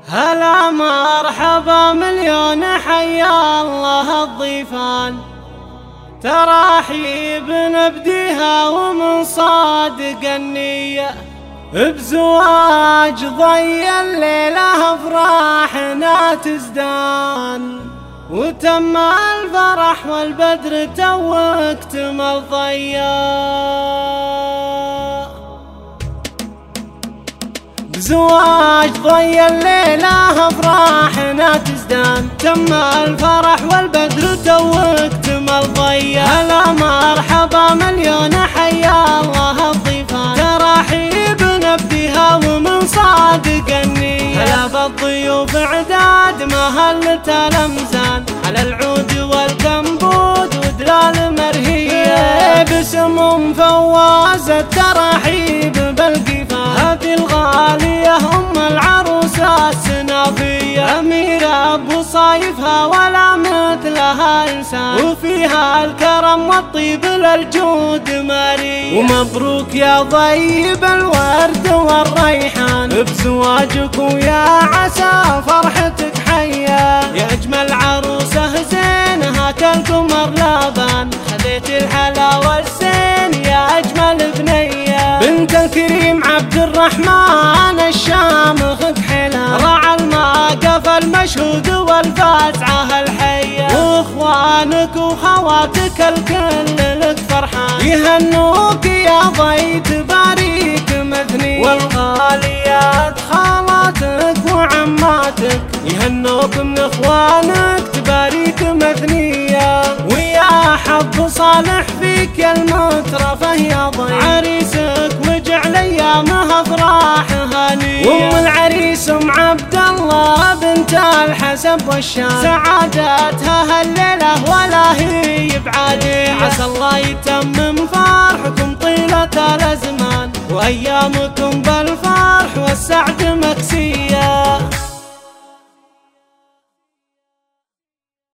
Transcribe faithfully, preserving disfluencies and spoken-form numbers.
هلا مرحبا مليون حيا الله الضيفان، تراحيب نبديها ومن صادق النية، بزواج ضي الليلة افراحنا تزدان، وتم الفرح والبدر تو اكتمل ضياء. بزواج ضي الليلة افراحنا تزدان، تم الفرح والبدر تو اكتمل ضياء. هلا مرحبا مليون حيا الله الضيفان، تراحيب نبديها ومن صادق النية، هلا بالضيوف اعداد مهلة الامزان، على العود والكمبود ودلال مرهية، باسم فواز التراحيب بالقفا، هذه الغالية ام العروسة السنافية، أميرة بوصايفها ولا مثلها إنسان، وفيها الكرم والطيب للجود ماري. ومبروك يا ضيب الورد والريحان، بزواجك ويا عسى فرحتك حيا، يا أجمل عروسة زينها كالقمر لابان، خذيت الحلا والزين يا أجمل بنية، بنت الكريم عبد الرحمن الشامخ كحلا، راعى الموقف المشهود والفزعة الحية، واخوانك وخواتك الكل لك فرحان، يهنوك يا ضي تباريك مثني، والغاليات خالاتك وعماتك يهنوك من اخوانك تباريك مثنية، ويا حظ صالح فيك يا المترفة يا ضي، عريسك وجعل ايامها افراح هانية، وام العريس ام عبد الله بنت الحسب والشام، سعادتها هالليلة ولا هي بعادية، عسى الله يتمم فرحكم طيلة الازمان، وايامكم بالفرح والسعد مكسية.